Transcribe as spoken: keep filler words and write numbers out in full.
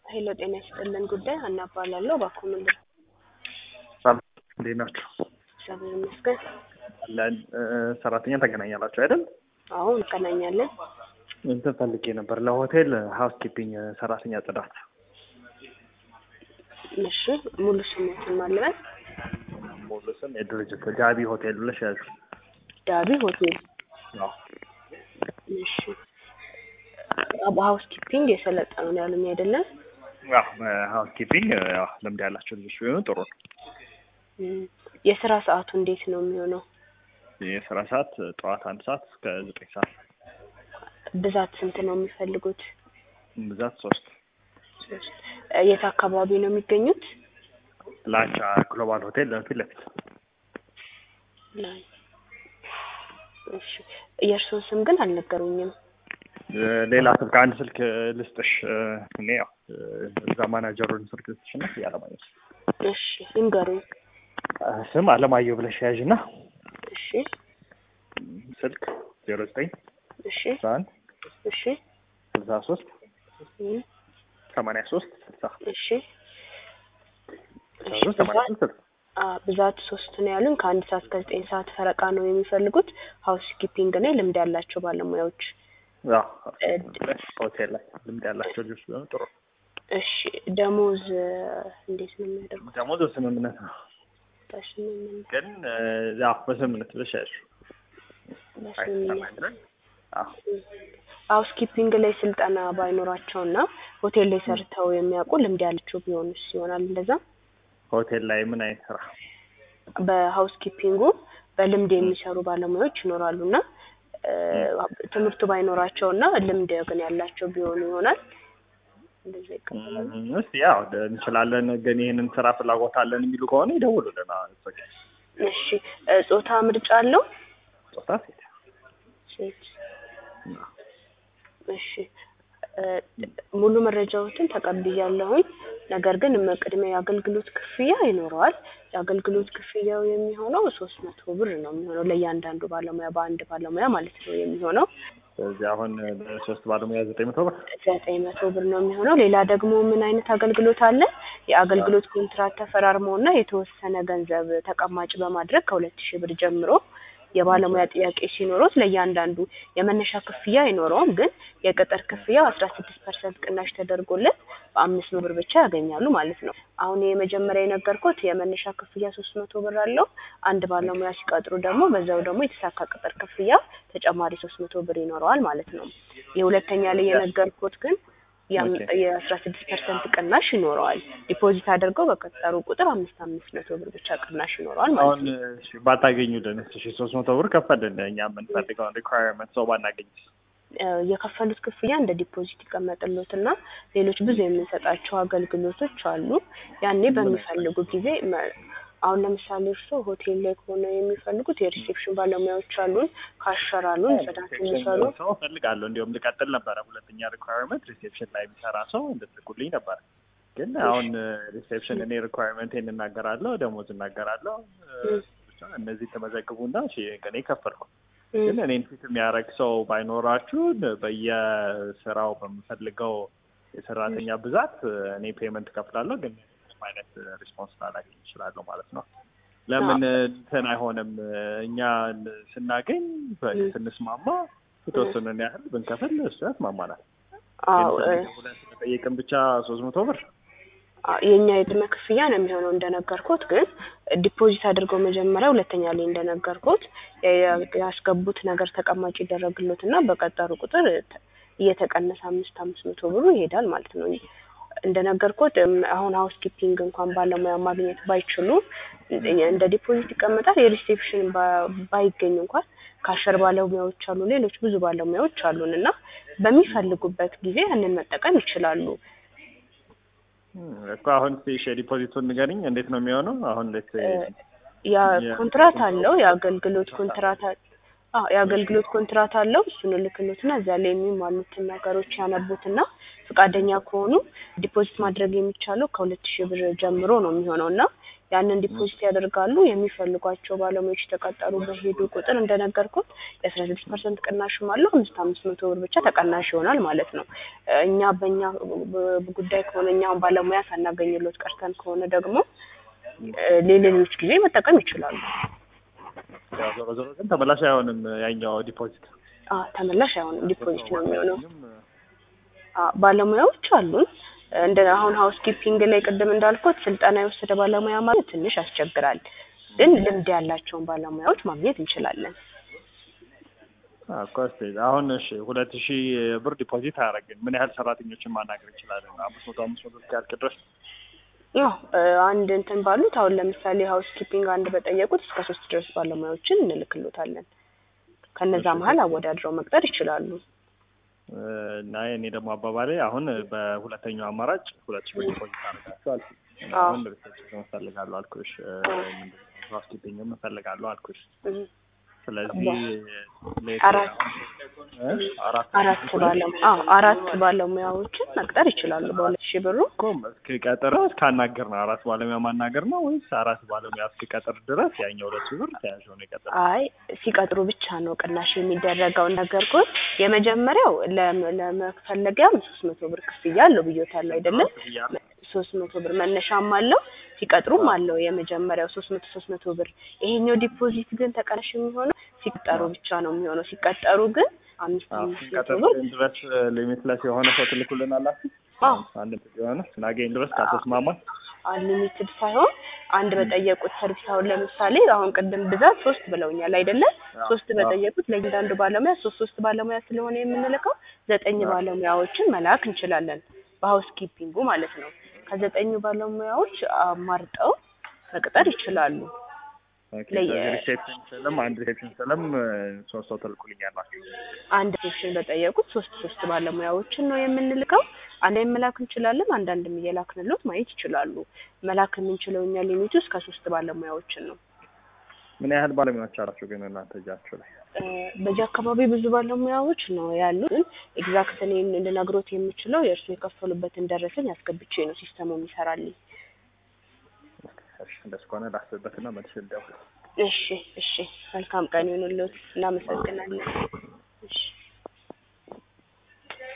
ሄሎ ጤና ይስጥልን ጉዳይ ሀና እባላለሁ ባኮመንደር ሰላም እንዴት ናችሁ? እግዚአብሔር ይመስገን። አለን ሰራተኛ ታገናኛላችሁ አይደል? አዎ እንገናኛለን። እንትን ፈልጌ ነበር ለሆቴል ሃውስ ኪፒንግ ሰራተኛ ጽዳት። እሺ ሙሉ ስሙን ማለት ሙሉ ስም የድርጅት ዳቢ ሆቴል ብለሽ ያዙ። ዳቢ ሆቴል። አዎ እሺ አባ ሃውስ ኪፒንግ የሰለጠኑ ነው ያሉኝ አይደለም? አዎ ሃውስ ኪፒንግ ያው ልምድ ያላቸው ልጆች ቢሆኑ ጥሩ ነው። የስራ ሰዓቱ እንዴት ነው የሚሆነው? የስራ ሰዓት ጠዋት አንድ ሰዓት እስከ ዘጠኝ ሰዓት። ብዛት ስንት ነው የሚፈልጉት? ብዛት ሶስት። ሶስት። የት አካባቢ ነው የሚገኙት? ላንቻ ግሎባል ሆቴል ፊት ለፊት። ላይ እሺ የእርስዎን ስም ግን አልነገሩኝም። ሌላ ስልክ አንድ ስልክ ልስጥሽ። እኔ ያው እዛ ማናጀሩን ስልክ ልስጥሽ እና ያለማየሁ። እሺ ይንገሩኝ። ስም አለማየሁ ብለሽ ያዥና እሺ ስልክ ዜሮ ዘጠኝ እሺ አንድ እሺ ስልሳ ሶስት ሰማንያ ሶስት ስልሳ እሺ እሺ ሰማንያ ሶስት ብዛት ሶስት ነው ያሉን። ከአንድ ሰዓት እስከ ዘጠኝ ሰዓት ፈረቃ ነው የሚፈልጉት። ሃውስ ኪፒንግ ነው ልምድ ያላቸው ባለሙያዎች። አዎ ሆቴል ላይ ልምድ ያላቸው ልጆች ቢሆኑ ጥሩ። እሺ ደሞዝ እንዴት ነው የሚያደርጉት? ደሞዝ ስምምነት ነው። በስምምነት ግን ያው በስምምነት ብለሽ ያዥ። በስምምነት አዎ ሃውስ ኪፒንግ ላይ ስልጠና ባይኖራቸውና ሆቴል ላይ ሰርተው የሚያውቁ ልምድ ያላቸው ቢሆኑስ ይሆናል እንደዛ? ሆቴል ላይ ምን አይነት ስራ? በሃውስ ኪፒንጉ በልምድ የሚሰሩ ባለሙያዎች ይኖራሉና ትምህርቱ ባይኖራቸውና ልምድ ግን ያላቸው ቢሆኑ ይሆናል እንደዚህ ይቀበላል። እሺ ያው እንችላለን ግን ይሄንን ስራ ፍላጎት አለን የሚሉ ከሆነ ይደውሉልን። እሺ ጾታ ምርጫ አለው? ጾታ ሴት። ሴት። እሺ ሙሉ መረጃዎችን ተቀብያለሁኝ። ነገር ግን ቅድሚያ የአገልግሎት ክፍያ ይኖረዋል። የአገልግሎት ክፍያው የሚሆነው ሶስት መቶ ብር ነው የሚሆነው ለእያንዳንዱ ባለሙያ በአንድ ባለሙያ ማለት ነው የሚሆነው። ስለዚህ አሁን ሶስት ባለሙያ ዘጠኝ መቶ ብር ዘጠኝ መቶ ብር ነው የሚሆነው። ሌላ ደግሞ ምን አይነት አገልግሎት አለ? የአገልግሎት ኮንትራት ተፈራርመውና የተወሰነ ገንዘብ ተቀማጭ በማድረግ ከሁለት ሺህ ብር ጀምሮ የባለሙያ ጥያቄ ሲኖሩት ለእያንዳንዱ የመነሻ ክፍያ አይኖረውም። ግን የቅጥር ክፍያው አስራ ስድስት ፐርሰንት ቅናሽ ተደርጎለት በአምስት ብር ብቻ ያገኛሉ ማለት ነው። አሁን የመጀመሪያ የነገርኩት የመነሻ ክፍያ ሶስት መቶ ብር አለው። አንድ ባለሙያ ሲቀጥሩ ደግሞ በዛው ደግሞ የተሳካ ቅጥር ክፍያ ተጨማሪ ሶስት መቶ ብር ይኖረዋል ማለት ነው። የሁለተኛ ላይ የነገርኩት ግን የአስራ ስድስት ፐርሰንት ቅናሽ ይኖረዋል። ዲፖዚት አድርገው በቀጠሩ ቁጥር አምስት አምስት መቶ ብር ብቻ ቅናሽ ይኖረዋል ማለት ነው። አሁን እሺ ባታገኙልን እሺ ሶስት መቶ ብር ከፈልን እኛ የምንፈልገው ሪኳየርመንት ሰው ባናገኝ የከፈሉት ክፍያ እንደ ዲፖዚት ይቀመጥልዎትና ሌሎች ብዙ የምንሰጣቸው አገልግሎቶች አሉ። ያኔ በሚፈልጉ ጊዜ አሁን ለምሳሌ እርሶ ሆቴል ላይ ከሆነ የሚፈልጉት የሪሴፕሽን ባለሙያዎች አሉን፣ ካሸር አሉን፣ ጽዳት የሚሰሩ ሰው ፈልጋለሁ። እንዲያውም ልቀጥል ነበረ ሁለተኛ ሪኳየርመንት ሪሴፕሽን ላይ የሚሰራ ሰው እንድትልኩልኝ ነበር። ግን አሁን ሪሴፕሽን እኔ ሪኳየርመንቴን እናገራለሁ፣ ደሞዝ እናገራለሁ። እነዚህ ተመዘግቡና እሺ እኔ ከፈልኩ። ግን እኔን ፊት የሚያደርግ ሰው ባይኖራችሁ በየስራው በምፈልገው የሰራተኛ ብዛት እኔ ፔመንት ከፍላለሁ። ግን አይነት ሪስፖንስ ላላገኝ እችላለሁ ማለት ነው። ለምን እንትን አይሆንም? እኛ ስናገኝ ስንስማማ የተወሰነን ያህል ብንከፍል እሱ ያስማማናል። አዎ ጠየቅን ብቻ ሶስት መቶ ብር የኛ የቅድመ ክፍያ ነው የሚሆነው እንደነገርኩት። ግን ዲፖዚት አድርገው መጀመሪያ ሁለተኛ ላይ እንደነገርኩት ያስገቡት ነገር ተቀማጭ ይደረግልዎትና በቀጠሩ ቁጥር እየተቀነሰ አምስት አምስት መቶ ብሩ ይሄዳል ማለት ነው። እንደነገርኩት አሁን ሃውስ ኪፒንግ እንኳን ባለሙያ ማግኘት ባይችሉ እንደ ዲፖዚት ይቀመጣል። የሪሴፕሽን ባይገኝ እንኳን ካሸር ባለሙያዎች አሉ፣ ሌሎች ብዙ ባለሙያዎች አሉንና በሚፈልጉበት ጊዜ ያንን መጠቀም ይችላሉ። እኮ አሁን እሺ ዲፖዚቱን ንገሪኝ እንዴት ነው የሚሆነው? አሁን ለተ ያ ኮንትራት አለው የአገልግሎት ኮንትራት አዎ የአገልግሎት ኮንትራት አለው። እሱን ልክሎትና እዛ ላይ የሚሟሉትን ነገሮች ያነቡትና ፈቃደኛ ከሆኑ ዲፖዚት ማድረግ የሚቻለው ከሁለት ሺህ ብር ጀምሮ ነው የሚሆነውና ያንን ዲፖዚት ያደርጋሉ። የሚፈልጓቸው ባለሙያዎች ተቀጠሩ በሄዱ ቁጥር እንደነገርኩት የአስራ ስድስት ፐርሰንት ቅናሽም አለው። አምስት አምስት መቶ ብር ብቻ ተቀናሽ ይሆናል ማለት ነው። እኛ በእኛ ጉዳይ ከሆነ እኛውን ባለሙያ ሳናገኝሎት ቀርተን ከሆነ ደግሞ ሌሎች ጊዜ መጠቀም ይችላሉ። ያው ዞሮ ዞሮ ግን ተመላሽ አይሆንም ያኛው ዲፖዚት። አዎ ተመላሽ አይሆንም፣ ዲፖዚት ነው የሚሆነው። አዎ ባለሙያዎች አሉን። እንደ አሁን ሃውስ ኪፒንግ ላይ ቅድም እንዳልኩት ስልጠና የወሰደ ባለሙያ ማለት ትንሽ ያስቸግራል፣ ግን ልምድ ያላቸውን ባለሙያዎች ማግኘት እንችላለን። አዎ ኮስት አሁን እሺ ሁለት ሺህ ብር ዲፖዚት አያደርግም። ምን ያህል ሰራተኞችን ማናገር እንችላለን? አምስት መቶ አምስት መቶ እስኪያልቅ ድረስ ያው አንድ እንትን ባሉት አሁን ለምሳሌ ሃውስ ኪፒንግ አንድ በጠየቁት እስከ ሶስት ድረስ ባለሙያዎችን እንልክሎታለን። ከነዛ መሀል አወዳድረው መቅጠር ይችላሉ። እና እኔ ደግሞ አባባሌ አሁን በሁለተኛው አማራጭ ሁለት ሺህ ብር ዲፖዚት አድርጋችኋል። አሁን ለሪሰርች መፈልጋለሁ አልኩሽ፣ ሃውስ ኪፒንግ መፈልጋለሁ አልኩሽ። ስለዚህ አራት አራት ባለሙያ አዎ አራት ባለሙያዎችን መቅጠር ይችላሉ በሁለት ሺህ ብሩ። ኮም እስኪቀጥር እስካናገር ነው አራት ባለሙያ ማናገር ነው ወይስ አራት ባለሙያ እስኪቀጥር ድረስ ያኛው ሁለት ሺህ ብር ተያዥ ሆነ ይቀጥላል? አይ ሲቀጥሩ ብቻ ነው ቅናሽ የሚደረገው። ነገርኩት የመጀመሪያው ለመፈለጊያም ሶስት መቶ ብር ክፍያ አለው ብዬታለሁ አይደለም? ሶስት መቶ ብር መነሻም አለው ሲቀጥሩም አለው። የመጀመሪያው ሶስት መቶ ሶስት መቶ ብር። ይሄኛው ዲፖዚት ግን ተቀናሽ የሚሆነው ሲቀጠሩ ብቻ ነው የሚሆነው። ሲቀጠሩ ግን አምስት መቶ ብር ድረስ ሊሚትለስ የሆነ ሰው ትልኩልናላችሁ? አዎ አንድ የሆነ ናገኝ ድረስ ካልተስማማ አንሊሚትድ ሳይሆን አንድ በጠየቁት ሰርቪስ አሁን ለምሳሌ አሁን ቅድም ብዛት ሶስት ብለውኛል አይደለም? ሶስት በጠየቁት ለእያንዳንዱ ባለሙያ ሶስት ሶስት ባለሙያ ስለሆነ የምንልከው ዘጠኝ ባለሙያዎችን መላክ እንችላለን በሃውስ ኪፒንጉ ማለት ነው። ከዘጠኙ ባለሙያዎች አማርጠው መቅጠር ይችላሉ። ኦኬ ለሪሴፕሽን ሰለም አንድ ሪሴፕሽን ሰለም ሶስት ሰው ተልኩልኛላችሁ። አንድ ሪሴፕሽን በጠየቁት ሶስት ሶስት ባለሙያዎችን ነው የምንልከው። አንዴ መላክ እንችላለን፣ አንዳንድም እየላክንሎት ማየት ይችላሉ። መላክ የምንችለው እኛ ሊሚቱ እስከ ሶስት ባለሙያዎችን ነው። ምን ያህል ባለሙያዎች አላችሁ ግን እናንተ እጃችሁ ላይ? በዚህ አካባቢ ብዙ ባለሙያዎች ነው ያሉት። ኤግዛክት እኔ እንድነግሮት የምችለው የእርሱ የከፈሉበትን ደረሰኝ አስገብቼ ነው ሲስተሙ የሚሰራልኝ። እሺ እንደሱ ከሆነ ላስብበትና መልሼ ልደውል። እሺ እሺ መልካም ቀን ይሁንልዎት። እናመሰግናለን። እሺ